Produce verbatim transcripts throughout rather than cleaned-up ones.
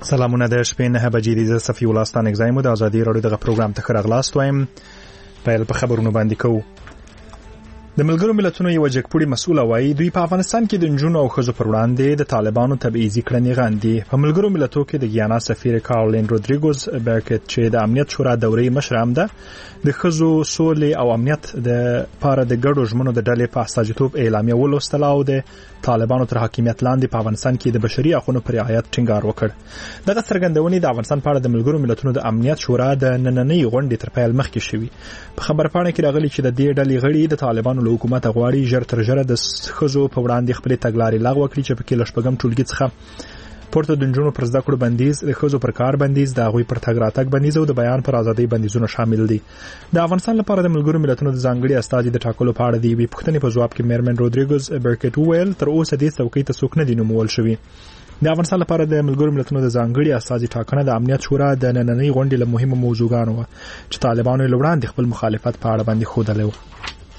سلامونه د شپې نه بجې د صفي ولستان اگزایمو د ازادي راډیو دغه پروګرام ته خراغلاست وایم. پیل په خبرونو باندې کوو. د ملګرو ملتونو یو جګپوړي مسؤل وایي دوی په افغانستان کې د نجونو او ښځو پر وړاندې د طالبانو تبعیضي کړنې غندي. په ملګرو ملتونو کې د ګیانا سفیر کارولین رودریګوز برکت چې د امنیت شورا دورې مشر هم ده د ښځو سولې او امنیت د پاره د ګډو ژمنو د ډلې په استازیتوب اعلامیه ولوستله او د طالبانو تر حاکمیت لاندې په افغانستان کې د بشري حقوقو پر رعایت ټینګار وکړ. دغه څرګندونې د افغانستان په اړه د ملګرو ملتونو د امنیت شورا د نننۍ غونډې تر پیل مخکې شوې. په خبرپاڼه کې راغلي چې د دې ډلې غړي د طالبانو له حکومت غواړي ژر تر ژره د ښځو په وړاندې خپل تګلارې لغوه کړي چې په کې لشپږم ټولګي څخه پورته د نجونو پر زده کړو بندیز، د ښځو پر کار بندیز، د هغوی پر تګ راتګ بندیز او د بیان پر ازادۍ بندیزونه شامل دي. د افغانستان لپاره د ملګرو ملتونو د ځانګړي استازي د ټاکلو په اړه د یوې پوښتنې په ځواب کې میرمن رودریګوز برکت وویل تر اوسه دې څوکۍ ته څوک نه دي نومول شوي. د افغانستان لپاره د ملګرو ملتونو د ځانګړي استازي ټاکنه د امنیت شورا د نننۍ غونډې له مهمو موضوعګانو وه چې طالبانو یې له وړاندې خپل مخالفت په اړه باندې ښودلی و.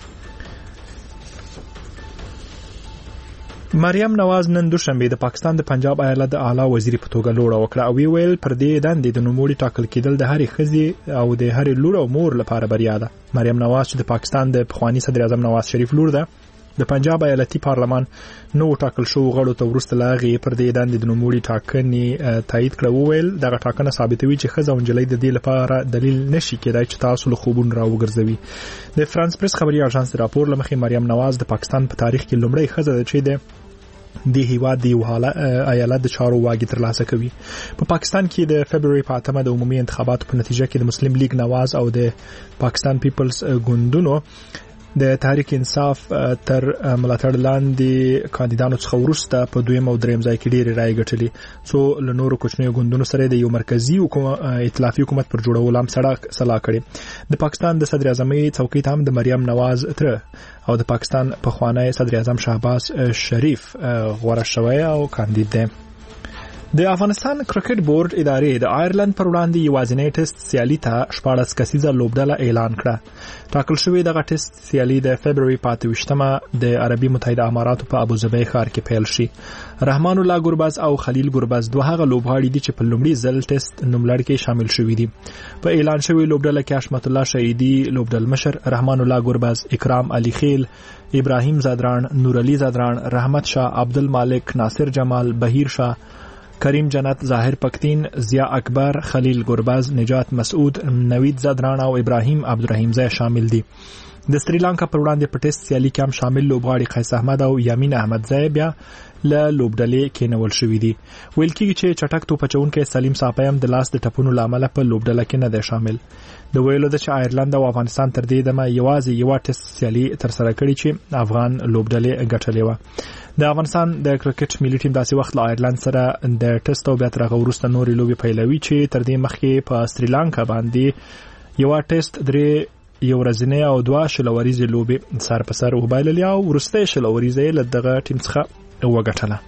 مریم نواز نن دوشنبه د پاکستان د پنجاب ایالت د اعلی وزیر په توګه لوړه وکړه او وی ویل پر دې دندې د نوموړي ټاکل کېدل د هرې ښځې او د هرې لور او مور لپاره بریا ده. مریم نواز چې د پاکستان د پخوانی صدر اعظم نواز شریف لور ده د پنجاب ایالتي پارلمان نو ټاکل شو غړو ته ورسته لاغي پر دې دندې د نوموړي ټاکنې تایید کړو. ویل دغه ټاکنه ثابتوي چې ښځه او نجلۍ د دې لپاره دلیل نشي کېدای چې تاسو له خوبون راوګرځوي. د فرانس پریس خبري اژانس راپور لمخې مریم نواز د پاکستان په تاریخ کې لومړی ښځه ده چې د د هیواد د ایالت د چارو واګي ترلاسه کوي. په پاکستان کې د فبراير په اتمه د عمومي انتخاباتو په نتیجه کې د مسلم لیگ نواز او د پاکستان پیپلز ګوندونو د تحریک انصاف تر ملاتړ لاندې کاندیدانو څخه وروسته په دویم او دریم ځای کې ډېرې رایې ګټلې، څو له نورو کوچنیو ګوندونو سره د یو مرکزي ائتلافي حکومت پر جوړولو هم سلا کړې. د پاکستان د صدر اعظمۍ څوکۍ ته هم د مریم نواز تره او د پاکستان پخوانی صدر اعظم شهباز شریف غوره شوی او کاندید دی. د افغانستان کرکټ بورډ ادارې د آیرلند پر وړاندې یوازینی ټیسټ سیالي ته شپاړس کسیزه لوبډله اعلان کړه. ټاکل شوې دغه ټیسټ سیالي د فبراير په اته ویشتمه د عربي متحده اماراتو په ابوظبي ښار کې پیل شي. رحمان الله ګربز او خلیل ګربز دوه هغه لوبغاړي دي چې په لومړي ځل ټیسټ نوملړ کې شامل شوي دي. په اعلان شوی لوبډله کې حشمت الله شهیدي لوبډل مشر، رحمان الله ګربز، اکرام علي خیل، ابراهیم زادران، نور علي زادران، رحمت شاه، عبدالمالک، ناصر جمال، بهیر شاه، کریم جنت، ظاهر پختین، ضیا اکبر، خلیل ګربز، نجات مسعود، نوید زادران او ابراهیم عبدالرحیم زای شامل دي. د سریلانکا پر وړاندې په ټیسټ سیالي کې هم شامل لوبغاړي قیس احمد او یامین احمد زای بیا له لوبډلې کېنول شوي دي. ویل کېږي چې چټک توپ اچونکی سلیم ساپی هم د لاس د ټپونو له امله په لوبډله کې نه دی شامل. د ویلو ده چې آیرلند او افغانستان تر دې دمه یوازې یوه ټیسټ سیالي ترسره کړې چې افغان لوبډلې ګټلې وه. د افغانستان د کرکټ ملي ټیم داسې وخت له آیرلند سره د ټیسټ او بیا تر هغه وروسته نورې لوبې پیلوي چې تر دې مخکې په سریلانکا باندې یوه ټیسټ درې یو ورځنۍ او دوه شلوریزې لوبې سر په سر وبایللې او وروستۍ شلوریزه یې له دغه ټیم څخه وګټله.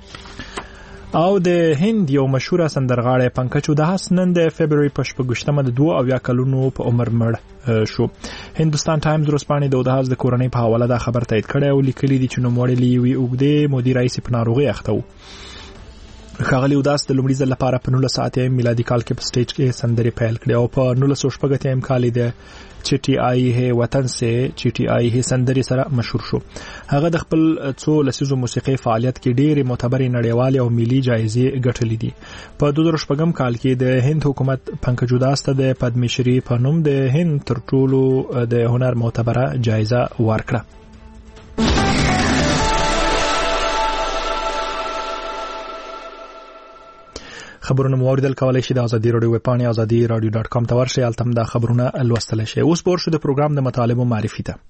او د هند یو مشهوره سندرغاړی پنکج ادهاس نن د فبراير په شپږویشتمه د دوه اویا کلونو په عمر مړ شو. هندوستان ټایمز ورځپاڼې د ادهاس د کورنۍ په حواله دا خبر تایید کړی او لیکلي دي چې نوموړی له یوې اوږدې مودې راهیسې په ناروغۍ اخته و. ښاغلي ادهاس د لومړي ځل لپاره په نولس اتیا میلادي کال کې په سټیج کې سندرې پیل کړې او په نولس سوه شپږ اتیا کال د چټي آئی ہے وطن سے چټي آئی ہے سندرې سره مشهور شو. هغه د خپل څو لسیزو موسیقي فعالیت کې ډېرې معتبرې نړیوالې او ملي جایزې ګټلې دي. په دوه زره شپږم کال کې د هند حکومت پنکج ادهاس ته د پدم شری په نوم د هند تر ټولو د هنر معتبره جایزه ورکړه. خبرونه مو اوریدل کولای شي د ازادي راډیو ویب پاڼې ازادي راډیو ډاټ کام ته ورشئ، هلته هم دا خبرونه لوستلی شئ. اوس به ورشو د پروګرام د مطالبو معرفي ته.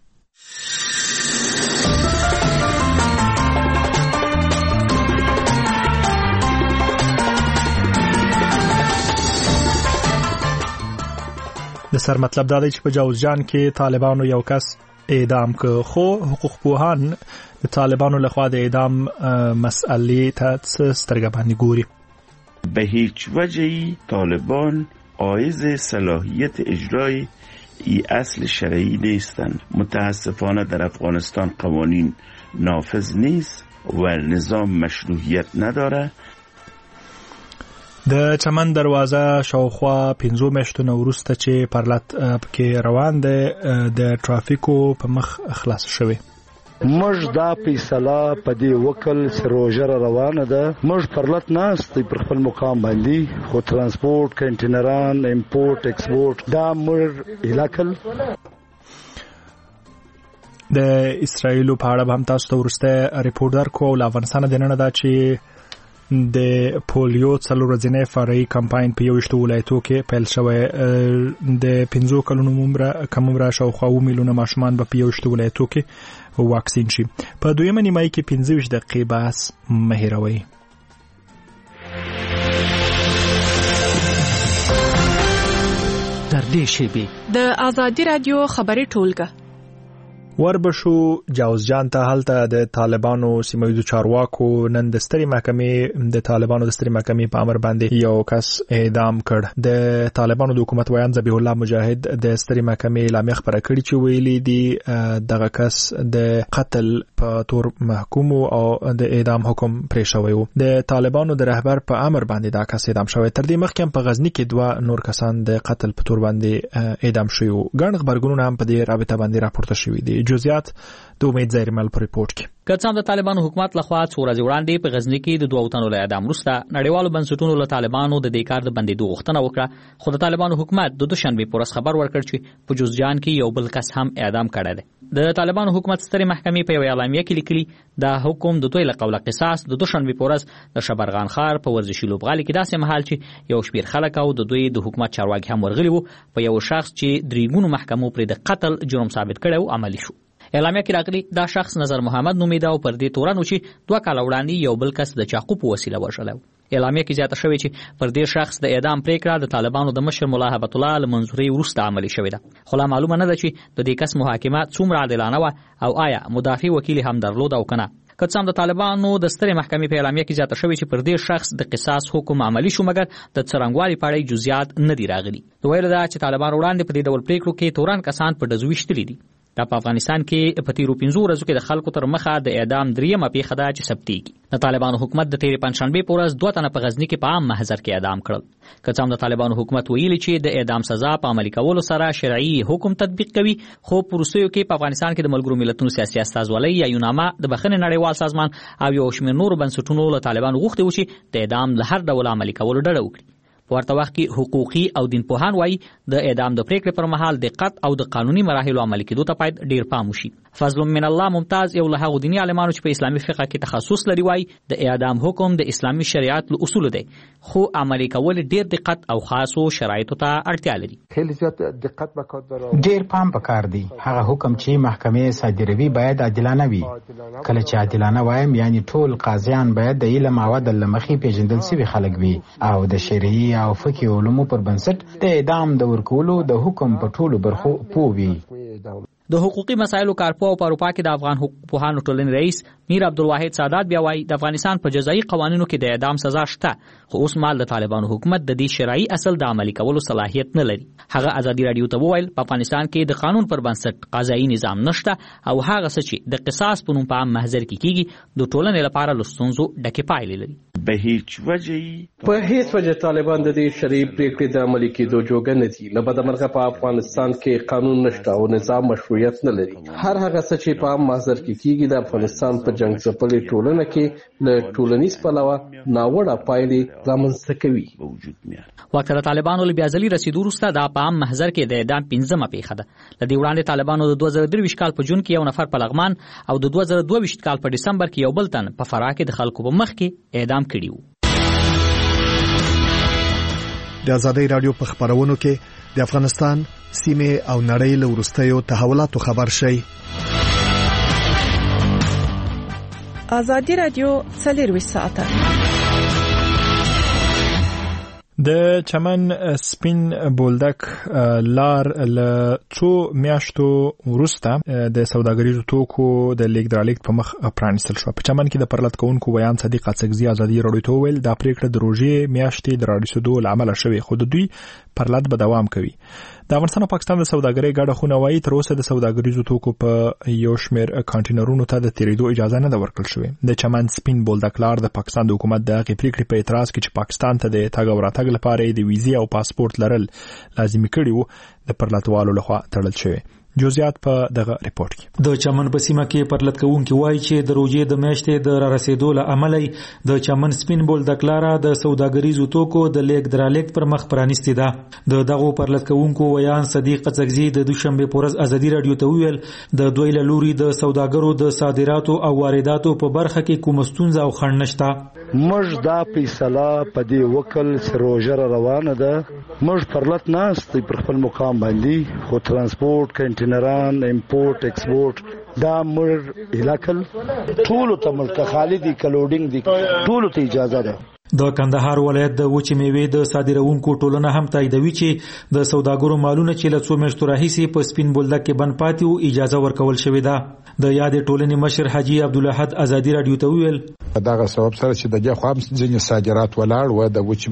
د سر مطلب دا دی چې په جوزجان کې طالبانو یو کس اعدام که، خو حقوق پوهان د طالبانو لخوا د اعدام مسئلې ته څه سترګه باندې ګوري. به هیچ وجهی طالبان عایز صلاحیت اجرای ای اصل شرعی نیستند. متاسفانه در افغانستان قوانین نافذ نیست و نظام مشروعیت نداره. د چمن دروازه شاوخوا پنځو میاشتو نه وروسته چې پرلط پکې روان دی د ټرافیکو په مخ خلاص شوی. موږ دا فیصله په دې وکړ چې روژه روانه ده، موږ پرلط ناست پر خپل مقام باندې، خو ترانسپورت کنټینران امپورټ ایکسپورټ دا موږ هلاکل. د اسرایل په اړه هم تاسو ته ورسته ریپورت درکو. له افغانستان د نن دا چې د پولیو څلور ورځنی فرعي کمپاین په یوشتو ولایتو کې پیل شوی. د پنځو کلونو عمره کم عمره شاوخوا اوه میلیونه ماشومان به په یوشتو ولایتو کې واکسین شي. په دویمه نیمایي کې پنځه ویشت دقیقې بحث مه هېروئ. در دې شیبې د آزادي رادیو خبري ټولګه وربشو جاوز جان ته هلته د طالبانو سیمایي چارواکو نن د ستري محکمې د طالبانو د ستري محکمې په امر باندې یو کس اعدام کړ. د طالبانو د حکومت ویان ذبیح الله مجاهد د ستري محکمې اعلامیه خبره کړې چې ویلي دي دغه کس د قتل په تور محکوم او د اعدام حکم پرې شوی و. د طالبانو د رهبر په امر باندې دا کس اعدام شوی. تر دې مخکې په غزنی کې دوه نور کسان د قتل په تور باندې اعدام شوي وو. ګڼ خبرګونونه هم په دې رابطه باندې راپورته شوي دي. جزئیات د امید زیرمل په ریپورت کې. کڅام د طالبانو حکومت لخوا څو ورځې وړاندې په غزنی کې د دوه تنو له اعدام وروسته نړیوالو بنسټونو له طالبانو د دې کار د بندېدو غوښتنه وکړه، خو د طالبانو حکومت د دوشنبه پورس خبر ورکړ چې په جوزجان کې یو بل کس هم اعدام کړی دی. د طالبانو حکومت ستري محکمې په یو اعلامیه کې لیکلي دا حکم د دوی له قوله قصاص د دوشنبه پورس د شبرغان ښار په ورزشي لوبغالي کې داسې مهال چې یو شمېر خلک او د دوی د حکومت چارواکي هم ورغلي وو په یو شخص چې درېګونو محکمو پرې د قتل جرم ثابت کړی او عملی شو. اعلامیه کې راغلي دا شخص نظر محمد نومیده او پر دې تورن و چې دوه کاله وړاندې یو بل کس د چاقو په وسیله وژلی و. اعلامیه کې زیاته شوې چې پر دې شخص د اعدام پریکړه د طالبانو د مشر ملا هبت الله له منظوري وروسته عملي شوې ده، خو لا معلومه نه ده چې د دې کس محاکمه څومره عادلانه وه او آیا مدافع وکیل هم درلود او کنه. که څه هم د طالبانو د سترې محکمې په اعلامیه کې زیاته شوې چې پر دې شخص د قصاص حکم عملي شو، مګر د څرنګوالي په اړه جزئیات نه دي راغلي. د ویلو ده چې طالبان وړاندې په دې ډول پریکړو کې تورن کسان په ډزو ویشتلي دي. دا په افغانستان کې په تیرو پنځو ورځو کې د خلکو تر مخه د اعدام دریمه پیښه ده چې ثبتېږي. د طالبانو حکومت د تیرې پنجشنبې په ورځ دوه تنه په غزني کې په عام محضر کې اعدام کړل. که څه هم د طالبانو حکومت ویلي چې د اعدام سزا په عملي کولو سره شرعي حکم تطبیق کوي، خو په وروستیو کې په افغانستان کې د ملګرو ملتونو سیاسي استازولۍ یا یوناما د بخښنې نړیوال سازمان او یو شمېر نورو بنسټونو له طالبانو غوښتي و چې د اعدام له هر ډول عملي کولو ډډه وکړي. په ورته وخت کې حقوقي او دین پوهان وایي د اعدام د پریکړې پر مهال دقت او د قانوني مراحلو عملي کېدو ته باید ډیر پام وشي. فضل من الله ممتاز یو له هغو دیني عالمانو چې په اسلامي فقه کې تخصص لري وایي د اعدام حکم د اسلامي شریعت له اصولو دی، خو عملي کول ډیر دقت او خاصو شرایطو ته اړتیا لري. ډیر پام پکار دی. هغه حکم چې محکمې صادروي باید عادلانه وي. کله چې عادلانه وایم یعنی ټول قاضیان باید د علم او عدل له مخې پیژندل شوي خلک وي او د شرعي او فقهي علومو پر بنسټ د اعدام د ورکولو د حکم په ټولو برخو پوه وي. د حقوقي مسایلو کارپوه په اروپا کې د افغان حقوق پوهانو ټولنې رئیس میر عبدالواحد سادات بیا وایي د افغانستان په جزایي قوانینو کې د اعدام سزا شته، خو اوس مهال د طالبانو حکومت د دې شرعي اصل د عملي کولو صلاحیت نه لري. هغه ازادي رادیو ته وویل په افغانستان کې د قانون پر بنسټ قضایي نظام نشته او هغه څه چې د قصاص په نوم په عام محضر کې کیږي د ټولنې لپاره له ستونزو ډکې پایلې لري. به هیڅ وجه په هیڅ وجه طالبان د دې شرعي پریکړې د عملي کېدو جوګه نه دي. له بده مرغه په افغانستان کې قانون نشته او نظام مشروعیت نه لري. هر هغه څه چې په عام محضر کې کیږي د افغانستان په جنگ ځپلې ټولنه کې له ټولنیز پلوه ناوړه پایلې رامنځته کوي. وخت د طالبانو له بیا ځلي رسیدو وروسته دا په عام محضر کې د اعدام پنځمه پیښه ده. له دې وړاندې طالبانو د دوه زره درویشت کال په جون کې یو نفر په لغمان او د دوه زره دوه ویشت کال په ډسمبر کې یو بل تن په فراه کې د خلکو په مخ کې اعدام کړي وو. د آزادۍ رادیو په خبرونو کې د افغانستان سیمه او نړۍ له وروستیو تحولاتو خبر شي. آزادي رادیو څلور ساعته د چمن سپین بولدک لار له څو میاشتو وروسته د سوداګریزو توکو د لیږد رالېږد په مخ پرانیستل شو. په چمن کې د پرلط کوونکو بیان صدیق اڅکزي ازادي رادیو ته وویل دا پریکړه د روژې میاشتې د راډیسودو له امله شوې، خو د دوی پرلط به دوام کوي. د افغانستان او پاکستان د سوداګرۍ ګډه خونه وايي تر اوسه د سوداګریزو توکو په یو شمېر کانټینرونو ته د تیریدو اجازه نه ده ورکړل شوې. د چمن سپین بولدک لار د پاکستان د حکومت د هغې پریکړې په اعتراض کې چې پاکستان ته د تګ او راتګ لپاره د ویزې او پاسپورت لرل لازمي کړي وو د پرلتوالو لخوا تړل شوی. جزئیات په دغه ریپورت کې. د چمن په سیمه کې پرلت کوونکي وایي چې د روزې د میاشتې د را رسیدو له امله د چمن سپین بولدک لار د سوداګریزو توکو د لیک درالیک پر مخ پرانیستې ده. د دغه پرلت کوونکو ویان صدیق قزقزي د دوشنبه پورز ازادي رادیو ته ویل د دوی له لوري د سوداګرو د صادراتو او وارداتو په برخه کې کوم ستونزه او خنډ نشته. موږ دا فیصله په دې وکړ چې روزه روانه ده. موږ پرلت نه است پر خپل مقام باندې خو ترانسپورت کنټینران امپورټ ایکسپورټ دا موږ الکل ټول ته ملک خالدي کلوډینګ دي ټول ته اجازه ده. د کندهار ولایت د وچې میوې د صادرونکو ټولنه هم تاییدوي چې د سوداګرو مالونه چې له څو میاشتو راهیسې په سپین بولدک کې بند پاتې وو اجازه ورکول شوې ده. د یادې ټولنې مشر حاجی عبدالاحد ازادي رادیو ته ویل دغه سبب سره چې د دې خو هم ځینې صادرات ولاړ و د وچې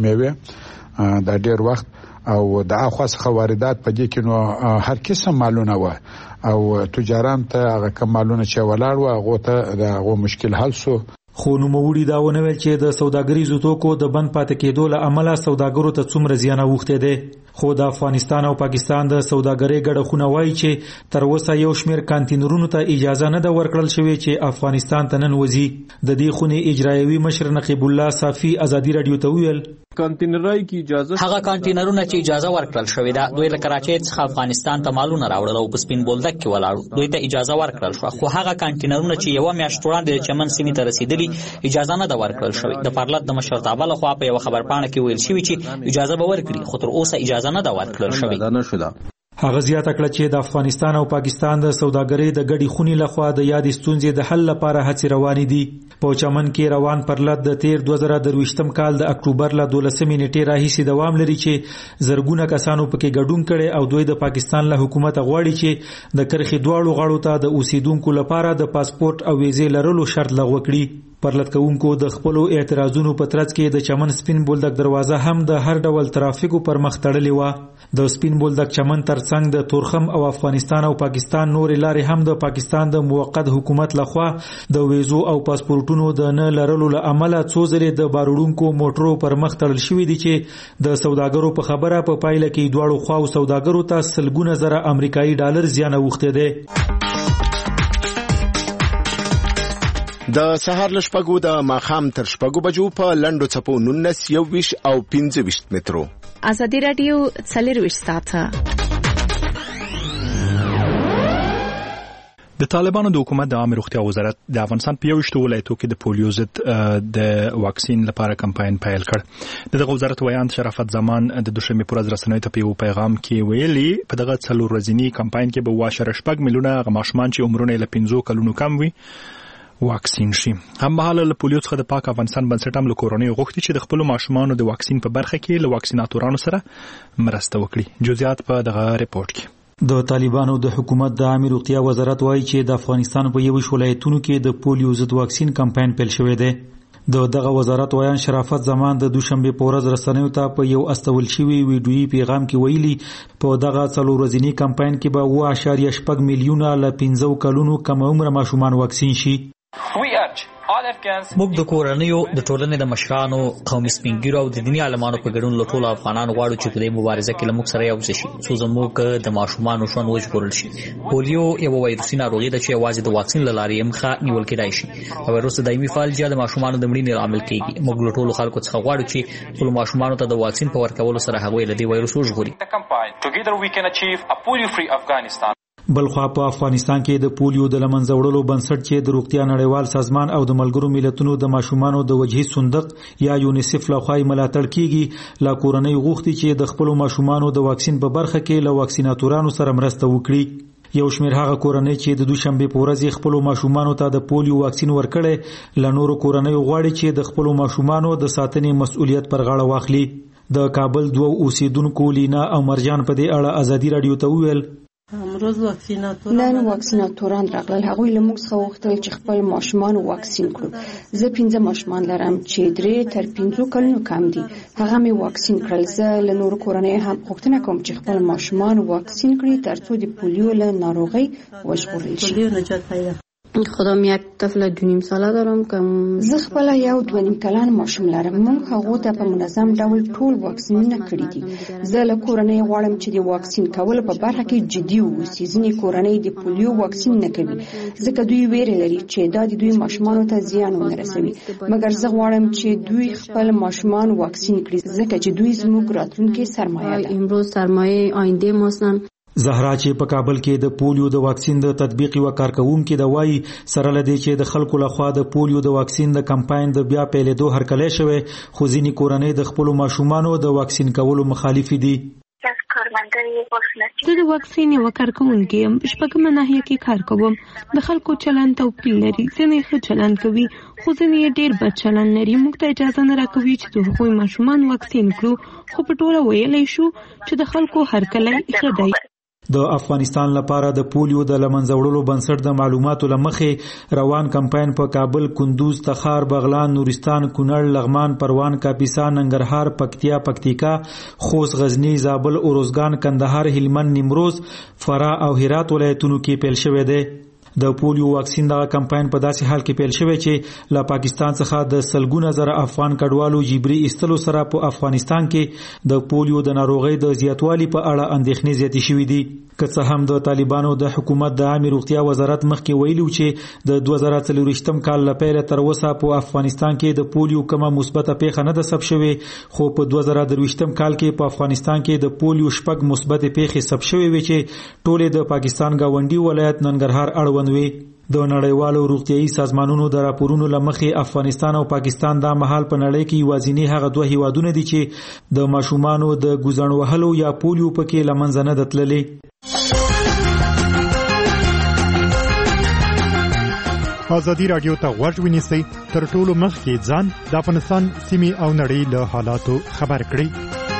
میوې د ډېر وخت او د اخوا څخه واردات په دې کې نو هر قسم مالونه و او تجاران ته هغه کم مالونه چې ولاړ و هغه ته د هغه مشکل حل سو. خو نوموړي دا ونه ویل چې د سوداګریزو توکو د بند پاتې کېدو له امله سوداګرو ته څومره زیان اوښتی دی. خو د افغانستان او پاکستان د سوداګرۍ ګډه خونه وایي چې تر اوسه یو شمېر کانتینرونو ته اجازه نه ده ورکړل شوې چې افغانستان ته ننوځي. د دې خونې اجرایوي مشر نقیب الله صافي ازادي رادیو ته ویل کانټینرای کی اجازه هغه کانټینرونه چې اجازه ورکړل شوې ده دوی له کراچۍ څخه افغانستان ته مالونه راوړل او په سپین بولدک کې ولاړ دوی ته اجازه ورکړل شو. خو هغه کانټینرونه چې یو میاشت وړاندې د چمن سیمې ته رسیدلي اجازه نه ده ورکړل شوې. د پرلت د مشرتابه لخوا په یو خبرپاڼه کې ویل شوی چې اجازه به ورکړي خو تر اوسه اجازه نه ده ورکړل شوې. هغه زیاته کړه چې د افغانستان او پاکستان د سوداګرۍ د ګډې خونې لخوا د یادې ستونزې د حل لپاره هڅې روانې دي. په چمن کې روان پرلت د تیر دوه زره درویشتم کال د اکتوبر له دولسمې نیټې راهیسې دوام لري چې زرګونه کسانو پکې ګډون کړي او دوی د پاکستان له حکومت غواړي چې د کرخې دواړو غاړو ته د اوسیدونکو لپاره د پاسپورت او ویزې لرلو شرط لغوه کړي. پرلت کوونکو د خپلو اعتراضونو په ترڅ کې د چمن سپین بولدک دروازه هم د هر ډول ترافیکو پر مخ تړلې وه. د سپین بولدک چمن ترڅنګ د تورخم او افغانستان او پاکستان نورې لارې هم د پاکستان د موقت حکومت لخوا د ویزو او پاسپورتونو د نه لرلو له امله څو ځلې د باروړونکو موټرو پر مخ تړل شوي دي چې د سوداګرو په خبره په پایله کې دواړو خواو سوداګرو ته سلګونه زره امریکایي ډالر زیان اوښتی دی. د سهار له شپږو د ماښام تر شپږو بجو په لنډو څپو نولس یوویشت او پنځه ویشت مترو. ازادي رادیو څلرویشت ساعته. د طالبانو د حکومت د عامه روغتیا وزارت د افغانستان په یوشتو ولایتو کې د پولیو ضد د واکسین لپاره کمپاین پیل کړ. دغه وزارت ویان شرافت زمان د دوشنبه پر ورځ رسنیو ته په یو پیغام کې ویلي په دغه څلور ورځنی کمپاین کې به واشه شپږ میلیونه ماشومان چې عمرونه له پنځو کلونو کم وي واکسین شي. هم مهاله له پولیو څخه د پاک افغانستان بنسټ هم له کورنۍ غوښتي چې د خپل ماشومانو د واکسین په برخه کې له واکسیناتورانو سره مرسته وکړي. جزئیات په دغه ریپورت کې. د طالبانو د حکومت د عامه روغتیا وزارت وایي چې د افغانستان په یو ولایتونو کې د پولیو ضد واکسین کمپاین پیل شوی دی. د دغه وزارت ویان شرافت زمان د دوشنبه په ورځ رسنیو ته په یو استول شوی ویډیویي پیغام کې ویلي په دغه څلور ورځنی کمپاین کې به اوه اعشاریه شپږ میلیونه له پنځو کلونو کم عمر ماشومان واکسین شي. موږ د کورنیو د ټولنې د مشرانو قومي سپینګیرو او د دنیا عالمانو په ګډون له ټولو افغانانو غواړو چې په دې مبارزه کې له موږ سره یو ځای شي څو زموږ د ماشومانو ژوند وژغورل شي. پولیو یوه وایروسي ناروغي ده چې یوازې د واکسین له لارې یې مخه نیول کېدای شي. د وایروس د دایمي فعالیت د ماشومانو د مړینې لامل کېږي. موږ له ټولو خلکو څخه غواړو چې خپلو ماشومانو ته د واکسین په ورکولو سره هغوی له دې وایروس وژغوري. بلخوا په افغانستان کې د پولیو د لمنځه وړلو بنسټ چې د روغتیا نړیوال سازمان او د ملګرو ملتونو د ماشومانو د وجهي صندوق یا یونیسف لخوا ملاتړ کیږي لا کورنۍ غوښتي چې د خپل ماشومانو د واکسین په برخه کې له واکسیناتورانو سره مرسته وکړي. یو شمېر هغه کورنۍ چې د دوشنبه په ورځ خپل ماشومانو ته د پولیو واکسین ورکړي ل نورو کورنۍ غواړي چې د خپل ماشومانو د ساتنې مسؤلیت پر غاړه واخلي. د کابل دوه اوسیدونکو لینا او مرجان په دې اړه ازادي رادیو ته ویل امروز واکسیناتوران نن واکسیناتوران راغلل. هغوی له موږ څخه وغوښتل چې خپل ماشومان واکسین کړو. زه پنځه ماشومان لرم چې درې تر پنځو کلونو کم دي. هغه مې واکسین کړل. زه له نورو کورنۍ هم غوښتنه کوم چې خپل ماشومان واکسین کړي ترڅو د پولیو له ناروغۍ وژغورل شي. پولیو نجات پیدا. خودم یک طفل دو نیم ساله دارم که زه خپل یو دوه نیم کلن ماشوم لرم. موږ هغه ته په منظم ډول ټول واکسینونه کړی دي. زه له کورنۍ غواړم چې د واکسین کول په برخه کې جدي ووسي. ځینې کورنۍ د پولیو واکسین نه کوي ځکه دوی ویره لري چې دا د دوی ماشومانو ته زیان ونه رسوي. مګر زه غواړم چې دوی خپل ماشومان واکسین کړي ځکه چې دوی زموږ راتلونکي سرمایه ده. امروز سرمایه آینده ماستن. زهرا چې په کابل کې د پولیو د واکسین د تطبیق و کارکونکو د وایي سره لدی چې د خلکو لخوا د پولیو د واکسین د کمپاین د بیا پیلېدو هرکلی شوی خو ځینې کورنۍ د خپل ماشومانو د واکسین کولو مخالف دي. زه د واکسین یو کارکونکې یم. شپږمه ناحیه کې کار کوم. د خلکو چلند توپیر لري. ځینې ښه چلند کوي خو ځینې ډېر بد چلند لري. موږ ته اجازه نه راکوي چې د هغوی ماشومان واکسین کړو خو په ټوله ویلی شو چې د خلکو هرکلی ښه دی. د افغانستان لپاره د پولیو د لمنځه وړلو بنسټ د معلوماتو لمخې روان کمپاین په کابل، کندوز، تخار، بغلان، نورستان، کونړ، لغمان، پروان، کاپیسا، ننګرهار، پکتیا، پکتیکا، خوست، غزنی، زابل، اروزګان، کندهار، هلمند، نیمروز، فراه او هرات ولایتونو کې پیل شوی دی. د پولیو واکسین د کمپاین په داسې حال کې پیل شوی چې له پاکستان څخه د سلګونه زره افغان کډوالو جبري ایستلو سره په افغانستان کې د پولیو د ناروغۍ د زیاتوالي په اړه اندېښنې زیاتې شوې دي. که څه هم د طالبانو د حکومت د عامه روغتیا وزارت مخکې ویلي چې د دوه زره څلوېښتم کال له پیله تر اوسه په افغانستان کې د پولیو کومه مثبته پیښه نه ده ثبت شوې، خو په دوه زره درویشتم کال کې په افغانستان کې د پولیو شپږ مثبتې پیښې ثبت شوې وې چې ټولې د پاکستان گاونډي ولایت ننګرهار اړوند وې. د نړیوالو روغتیايي سازمانونو د راپورونو لمخې افغانستان او پاکستان د مهال په نړۍ کې یوازینی هغه دوه هیوادونه دي چې د ماشومانو د ګوزڼ وهلو یا پولیو پکې لمنځه نه دتللي. ازادي رادیو ته غوږ ونیسئ تر ټولو مخکې ځان د افغانستان سیمې او نړۍ له حالاتو خبر کړئ.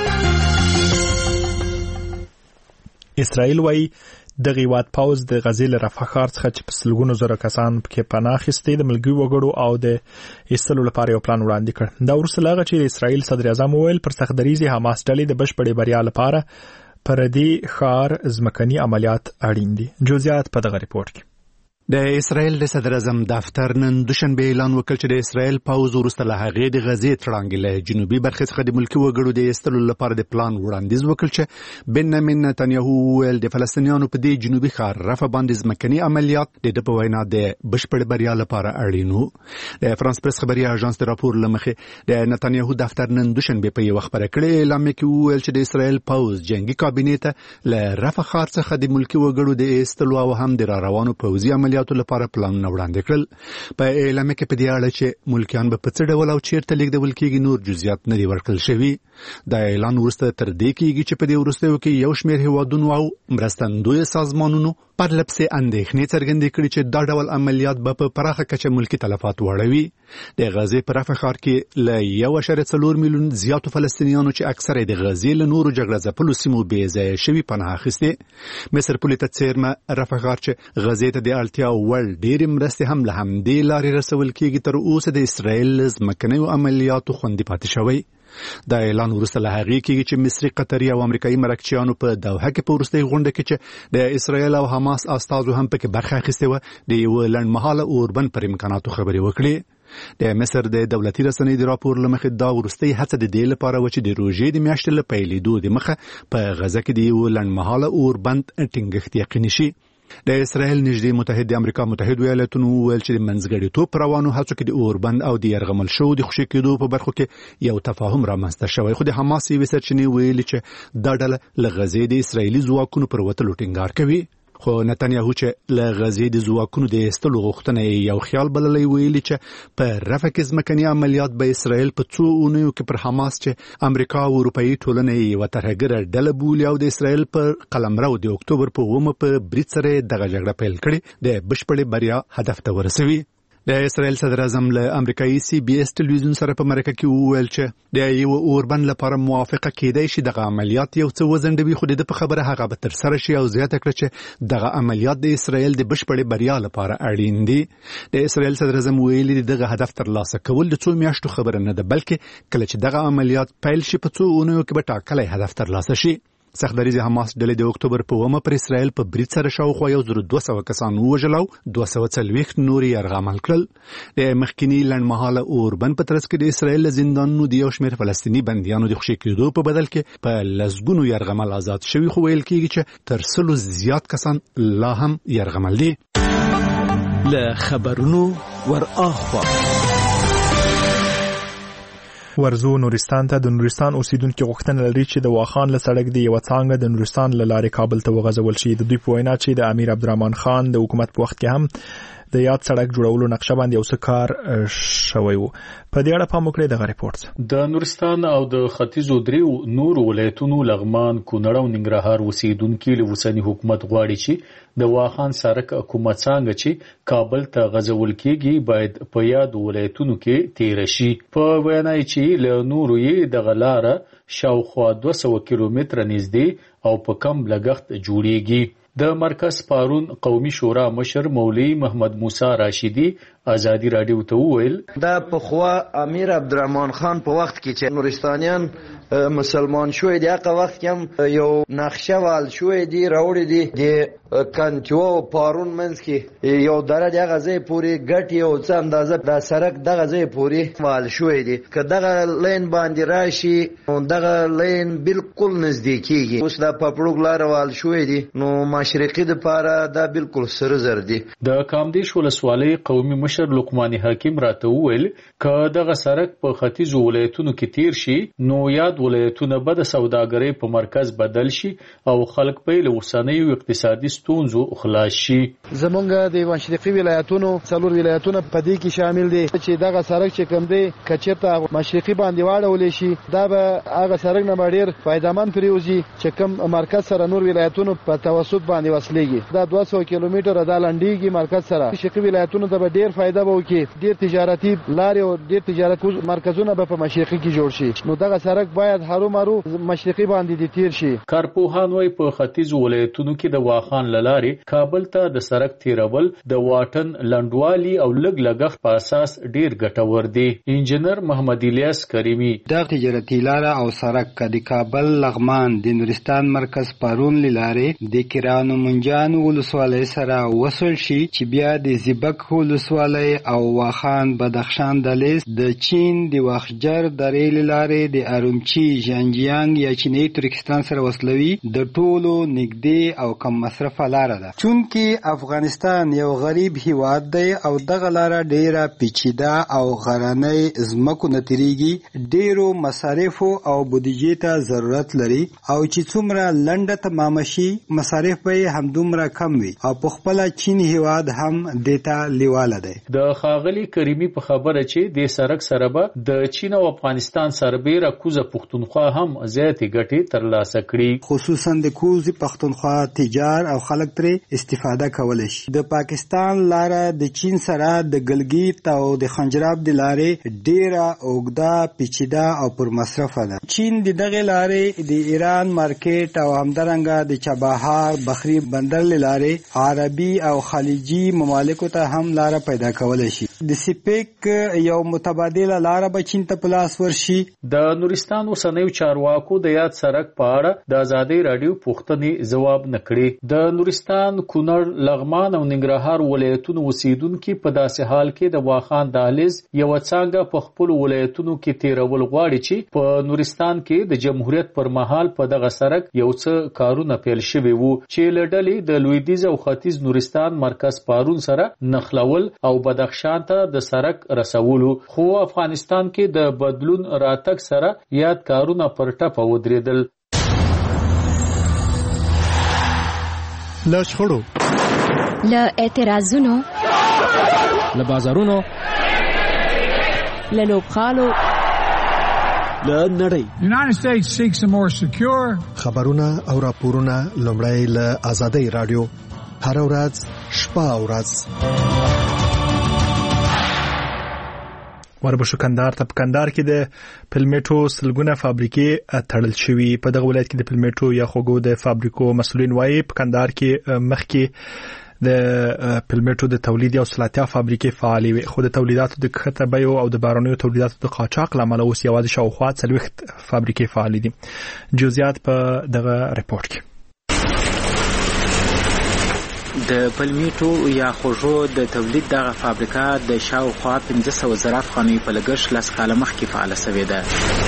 اسرائیل وايي د غیوات پاوز د غزې له رفح ښار څخه چې په سلګونو زره کسان پکې پناه اخیستې د ملګري وګړو او د ایستلو لپاره یو پلان وړاندې کړ. دا وروسته له هغه چې اسرائیل صدر اعظم وویل پر سختدریزې حماس ډلې د بشپړې بریا لپاره پر دې ښار ځمکني عملیات اړین دي. جزئیات په دغه ریپورت کې. د اسرائیل د صدر اعظم دفتر نن دوشنبه اعلان وکړ چې د اسرائیل پوځ وروسته له هغې د غزې تړانګې له جنوبي برخې څخه د ملکي وګړو د ایستلو لپاره د پلان وړاندیز وکړ چې بنیامین نتنیاهو وویل د فلسطینیانو په دې جنوبي ښار رفح باندې ځمکني عملیات د ده په وینا د بشپړ بریا لپاره اړین وو. د فرانس پریس خبري اژانس د راپور له مخې د نتنیاهو دفتر نن دوشنبه په یوه خبره کړې اعلامیه کې وویل چې د اسرائیل پوځ جنگي کابینې ته له رفح ښار څخه د ملکي وګړو د ایستلو او هم د را روانو پوځي عملیاتو لپاره پلان نه وړاندې کړل. په اعلامیه کې په دې اړه چې ملکیان به په څه ډول او چیرته لیږدول کېږي نور جزئیات نه دي ورکړل شوي. دا اعلان وروسته تر دې کېږي چې په دې وروستیو کې یو شمېر هیوادونو او مرستندویه سازمانونو پرلپسې اندېښنې څرګندې کړي چې دا ډول عملیات به په پراخه کچه ملکي تلفات واړوي. د غزې په رفح ښار کې له یو اعشاریه څلور میلیون زیاتو فلسطینیانو چې اکثره د غزې له نورو جګړه ځپلو سیمو بې ځایه شوي پناه اخیستې. مصر پولې ته څیرمه رفح ښار چې غزې ته د اړتیا وړ ډېرې مرستې هم له همدې لارې رسول کېږي تر اوسه د اسرائیل ځمکنیو عملیاتو خوندي پاتې شوی. دا اعلان وروسته له هغې کېږي چې مصري، قطري او امریکایي مرکچیانو په دوحه کې په وروستۍ غونډه کې چې د اسرائیل او حماس استازو هم پکې برخه اخیستې وه د یوه لنډمهاله اوربند پر امکاناتو خبرې وکړې. د مصر د دولتي رسنۍ د راپور له مخې دا وروستۍ هڅه د دې لپاره وه چې د روژې د میاشتې له پیلېدو د مخه په غزه کې د یوه لنډمهاله اوربند ټینګښت یقیني شي. د اسرائیل نږدې متحد د امریکا متحد ایالاتونو وویل چې د منځګړیتوب روانو هڅو کې د اوربند او د یرغمل شو د خوشي کېدو په برخو کې یو تفاهم رامنځته شوی، خو د حماس یوې سرچینې ویلي چې دا ډله له غزې د اسرائیلي ځواکونو پر وتلو ټینګار کوي. خو نتنیاهو چې له غزې د ځواکونو د ایستلو غوښتنه یې یو خیال بللی ویلي چې په رفح کې ځمکني عملیات به اسرائیل په څو اونیو کې پر حماس چې امریکا او اروپایي ټولنه یې یوه ترهګره ډله بولي او د اسرائیل پر قلمرو د اکتوبر په اوومه په برید سره دغه جګړه پیل کړې د بشپړې بریا هدف ته ورسوي. د اسرائیل صدر اعظم له امریکایي سی بي اس ټلویزیون سره په مرکه کې وویل چې د یو اوربند لپاره موافقه کېدای شي دغه عملیات یو څه وزندوي، خو د په خبره هغه به تر سره شي او زیاته کړه چې دغه عملیات د اسرائیل د بشپړې بریا لپاره اړین دي. د اسرائیل صدر اعظم ویلي دغه هدف ترلاسه کول د څو میاشتو خبره نه ده، بلکې کله چې دغه عملیات پیل شي په څو اونیو کې به ټاکلی هدف ترلاسه شي. سختدریز حماس ډلې د اکتوبر په اومه پر اسرائیل په برید سره شاوخوا یو زر دوه سوه کسان ووژل او دوه سوه څلوېښت نور یې یرغمل کړل. د مخکینی لنډمهاله اوربند په ترڅ کې د اسرائیل له زندانونو د یو شمېر فلسطیني بندیانو د خوشي کېدو په بدل کې په لسګونو یرغمل آزاد شوي، خو ویل کېږي چې تر سلو زیات کسان لا هم یرغمل دي. له خبرونو ور اخوا ورزو نورستان ته. د نورستان اوسیدونکو غوښتنه لري چې د واخان له سړک دی یو څانګه د نورستان له لارې کابل ته وغځول شي. د دوی په وینا چې د امیر عبدالرحمن خان د حکومت په وخت کې هم د یاد سړک جوړولو نقشه باندې اوس کار شوی وو. په دې اړه پام وکړئ دغه ریپورت. د نورستان او د ختیځو دریو نور ولایتونو لغمان، کونړ او ننګرهار اوسیدونکو له اوسنی حکومت غواړي چې د واخان سړک کومه څانګه چې کابل ته غځول کېږي باید په یاد ولایتونو کې تیر شي. په وینا چې له نورو یې د غلاره شاوخوا دوه سوه کیلومتره نږدې او په کم لګښت جوړیږي. د مرکز پارون قومي شورا مشر مولوی محمد موسی راشدی ازادي رادیو ته وویل دا په خوا امیر عبدالرحمن خان په وخت کې چې نورستانیان مسلمان شوی دی هغه وخت کې هم یو نقشه وال شوی دی راوړی دی د کانتیو پارون منځ کې یو دره دی هغه ځای پورې ګټي او څه اندازه د سړک دغه ځای پورې وال شوی دی که دغه لین باندې راشي دغه لین بالکل نږدې کېږي. اوس دا پپړوک لاره وال شوی دی نو مشرقي دپاره دا بالکل سره زر دی. د کامدیش ولسوالۍ قومي مشر لقماني حکیم راته وویل که دغه سړک په ختیځو ولایتونو کې تیر شي نو یاد ولایتونه به د سوداګرۍ په مرکز بدل شي او خلک په له اوسنیو اقتصادي ستونزو خلاص شي. زمونږ د مشرقي ولایتونو څلور ولایتونه په دې کې شامل دي چې دغه سړک چې کوم دی کچته مشرقي باندې واړول شي دا به هغه سړک نه ډیر فائدمن پریوزي چې کوم مرکز سره نور ولایتونو په توسط باندې وصلېږي. دا دوه سوه کیلومتره د لنډیږي مرکز سره مشرقي ولایتونو ته به ډیر فائدہ به وکړي. ډیر تجارتي لارې او ډیر تجارتي مرکزونه به په مشرقي کې جوړ شي. نو دغه سړک باید هرو مرو مشرقي باندې د تیر شي. کارپوهان وايي په ختیځو ولایتونو کې د واخان لارې کابل ته د سړک تیرول د واټن لنډوالي او لږ لګښت په اساس ډیر ګټور دی. انجنیر محمد الیاس کریمی د تجارتي لار او سړک د کابل لغمان د نورستان مرکز پارون لارې د کیرانو منجان ولسوالۍ سره وصل شي چې بیا د زیبک ولسوالۍ او واخان بدخشان دهلیز د چین د واخجر درې لارې د ارومچی ژانجیانګ یا چینی ترکستان سره وصلوي د ټولو نږدې او کم مصرفه لار ده. چونکې افغانستان یو غریب هیواد دی او دغه لار ډیره پیچیده او غرنۍ ځمکو نه تیریږي، ډیرو مصارفو او بودیجې ته ضرورت لري او چې څومره لنډه تمام شي مصارف به همدومره کم وي او په خپل چین هیواد هم دیتا لیواله دی. د خاغلی کریمی په خبره چې د سړک سره به د چین او افغانستان سربېره کوزه پښتونخوا هم زیاتې ګټې ترلاسه کړي، خصوصا د کوزه پښتونخوا تجار او خلک ترې استفاده کولی شي. د پاکستان لاره د چین سره د ګلګیت او د خنجراب د لارې ډیره اوږده پیچیده او پر مصرفه ده. چین د دغه لارې د ایران مارکیټ او همدارنګه د چابهار بخری بندر لارې عربي او خلیجي ممالکو ته هم لاره پیدا کولی شي. د سپیک یو متبادله لاره به چین ته پلاس ورشي. د نورستان اوسنیو چارواکو د یاد سړک په اړه د ازادي رادیو پوښتنې ځواب نکړي. د نورستان، کونړ، لغمان او ننګرهار ولایتونو اوسیدونکو په داسې حال کې د واخان دهلیز یو څنګه په خپل ولایتونو کې تیرول غواړي چې په نورستان کې د جمهوریت پر مهال په دغه سړک یو څه کارونه پیل شوي وو چې لړلې د لویدیځ او ختیځ نورستان مرکز پارون سره نخلول او بدخشان ته د سړک رسولو، خو افغانستان کې د بدلون راتګ سره یاد کارونه پر ټپه ودرېدل. له شخړو، له اعتراضونو، له بازارونو، له لوبغالو، له نړۍ. United States seeks a more secure. خبرونه او راپورونه لومړی له آزادۍ رادیو هر ورځ شپه او ورځ وربشو کندهار ته. په کندهار کې د پلمیټو سلګونه فابریکې تړل شوي. په دغه ولایت کې د پلمیټو یا خوګو د فابریکو مسولین وایي په کندهار کې مخکې د پلمیټو د تولید او صلاحیت فابریکې فعالې وي، خو د تولیداتو د کښته بیو او د بهرنیو تولیداتو د قاچاق له امله اوس یوازې شاوخوا څلوېښت فابریکې فعالې دي. جزئیات په دغه ریپورت کې. د پلمیټو یا خوږو د تولید دغه فابریکه د شاوخوا پنځه سوه زره افغانیو په لګښت لس کاله مخکې فعاله شوې ده.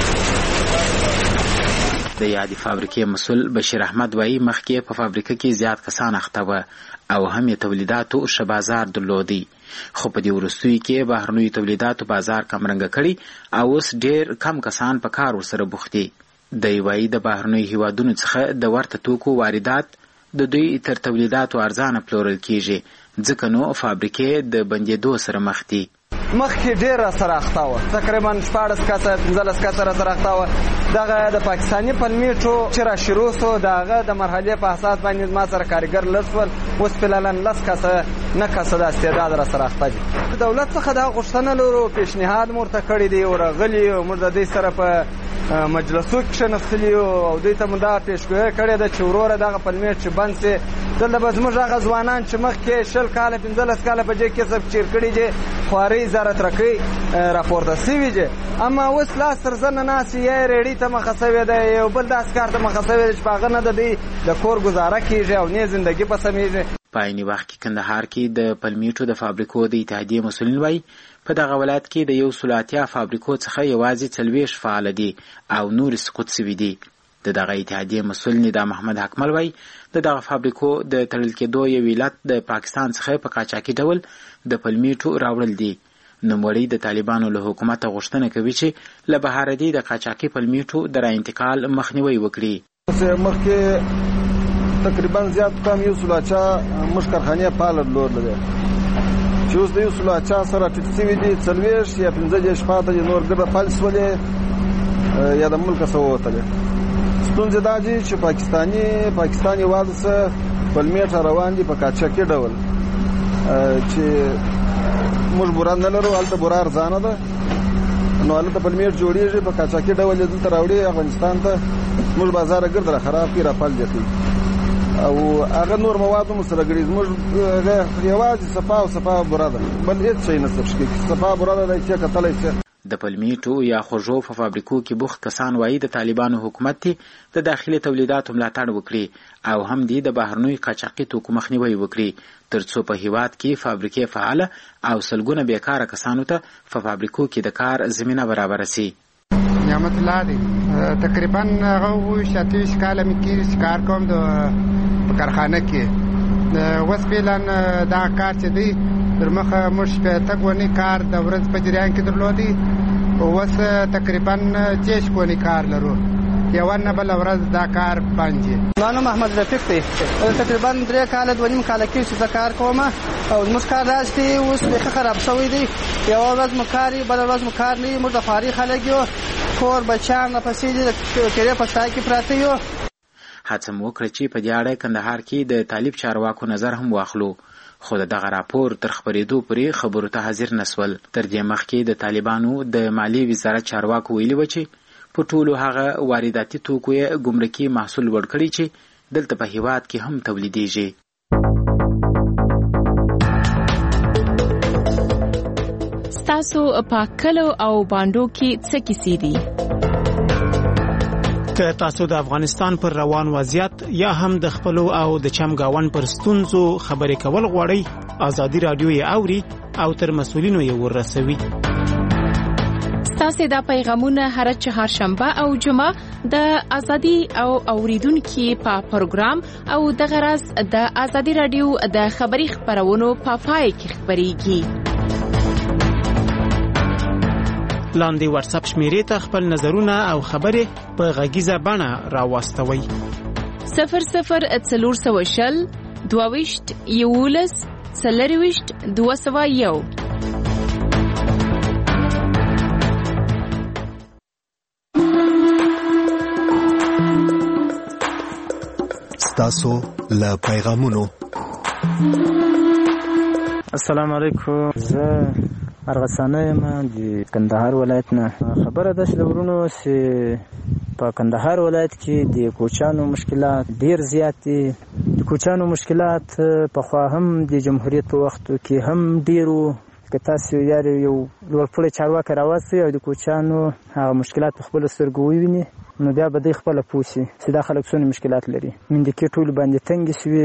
د یادې فابریکې مسؤل بشیر احمد وایي مخکې په فابریکه کې زیات کسان اخته وه او هم یې تولیداتو ښه بازار درلودی، خو په دې وروستیو کې بهرنیو تولیداتو بازار کمرنګه کړي او اوس ډېر کم کسان په کار ورسره بوخت دي. دی وایي د بهرنیو هیوادونو څخه د ورته توکو واردات د دوی تر تولیداتو ارزانه پلورل کیږي، ځکه نو فابریکې د بندېدو سره مخ دي. مخکې ډېر راسره اخته وه، تقریبا شپاړس کسه پنځلس کسه راسره اخته وه. دغه د پاکستاني پلمیټو چې را شروع سو د هغه د مرحلې په اساس باندې ما سره کارګر لږ شول، اوس فعلا لس کسه نه کسه د استعداد راسره اخته دي. دولت څخه دا غوښتنه لرو، پیشنهاد مو ورته کړی دی، ورغلي موږ د دوی سره په مجلسو کې کښېنستلي او دوی ته مو دا پیشګویي کړې ده چې وروره دغه پلمیټ چې بند سي. دلته به زموږ هغه ځوانان چې مخکې شل کاله پنځلس کاله په دې کسب چیر کړي دي خوارۍ زره ترکۍ راپورته سوي دي، اما اوس لاس تر زنه ناستې یا ریډۍ ته مخه سوې ده، یو بل داسې کار ته مخه سوې ده چې په هغه نه د دوی د کور ګزاره کېږي او نه زندګي په سمېږي. په عیني وخت کې کندهار کې د پلمیټو د فابریکو د اتحادیې مسؤلین وایي په دغه ولایت کې د یو سل اتیا فابریکو څخه یوازې څلوېښت فعاله دي او نورې سقوط سوي دي. د دغه اتحادیې مسؤل نظام احمد حکمل وایي د دغه فابریکو د تړل کېدو یو علت د پاکستان څخه په قاچاقي ډول د پلمیټو راوړل دي. نوموړی د طالبانو له حکومته غوښتنه کوي چې له بهارني د قاچاقي پلمیټو د را انتقال مخنیوی وکړي. مخکې تقریبا زیات کم یو سل اتیا موږ کارخانې فعاله درلودلې چې اوس د یو سل اتیا سره ټیټ شوي دي، څلوېښت یا پنځه دېرش پاته دي، نور ګډه فلج شولې یا د ملکه څه ووتلې. ستونزې دا دي چې پاکستاني پاکستان یوازې څه پلمیټ روان دي په قاچاقي ډول چې موږ بوران نه لرو، هلته بوره ارزانه ده، نو هلته پلمیټ جوړېږي په قاچاقي ډول یې دلته راوړي افغانستان ته، موږ بازار ګرد را خراب کړي، را فلج کړي او هغه نور مواد هم سره ګړي. زموږ یوازې صفا او صفا بوره ده، بل هېڅ شی نشته پکې، صفا بوره ده چې کتلی شي. د پلمیټو یا خوږو په فابریکو کې بوخت کسان وایي د طالبانو حکومت ته د داخلي تولیداتو ملاتړ وکړي او هم دې د بهرنیو قاچاقي توکو مخنیوی وکړي ترڅو په هیواد کې فابریکې فعاله او سلګونه بیکاره کسانو ته په فابریکو کې د کار زمینه برابر شي. نعمت الله دی تقریبا هغه شاتیش کاله مې کې کار کوم د کارخانه کې اوس فعلا دا کار چې دی در مخه موږ په تګ ونی کار د ورځ په جریان کې درلودي، اوس تقریبا چیش کونی کار لرو، یو نه بل ورځ دا کار باندې. نو محمد رفیق دی تقریبا درې کاله دوه نیم کاله کې چې کار کوم او موږ کار راځي اوس ډېر خراب شوی دی، یو ورځ مو کاری بل ورځ مو کار نه، موږ د فارغ خلک یو کور بچان په سیدي کړي په شای کې پراته یو. هڅه مو وکړه چې په دې اړه کندهار کې د طالب چارواکو نظر هم واخلو، خو دغه راپور تر خبرېدو پورې خبرو ته حاضر نسول. تر دې مخکې د طالبانو د مالیې وزارت چارواکو ویلي و چې په ټولو هغه وارداتي توکو یې ګمرکي محصول لوړ کړی چې دلته په هیواد کې هم تولیدېږي. ستاسو په کلو او باندو کې څه کیسې دي؟ که تاسو د افغانستان پر روان وضعیت یا هم د خپلو او د چمګاون پر ستونزو خبرې کول غواړئ، ازادي رادیو یې اوري او تر مسؤلینو یې ورسوي. ستاسو دا پیغامونه هر چهارشنبه او جمعه د ازادي او اوریدونکو په پروګرام او د غرض د ازادي رادیو د خبري خبرونو په پای کې خبريږي. لاندې واتس اپ شمیرې ته خپل نظرونه او خبرې په غږیزه بڼه راواستوئ. صفر صفر څلور سوه شل دوه ویشت یولس څلرویشت دوه سوه یو. ستاسو له پیغامونو. السلام علیکم، زه ارغسانه یم د کندهار ولایت نه. خبره ده چې ورونو چې په کندهار ولایت کې د کوچانو مشکلات ډیر زیات دي. د کوچانو مشکلات په خوا هم د جمهوریت په وخت کې هم ډیرو که تاسو یار یو لوړپوړی چارواکي راوستئ او د کوچانو هغه مشکلات په خپلو سترګو وویني نو بیا به دوی خپله پوه شي چې دا خلک څومره مشکلات لري. منډکې ټولې باندې تنګې شوې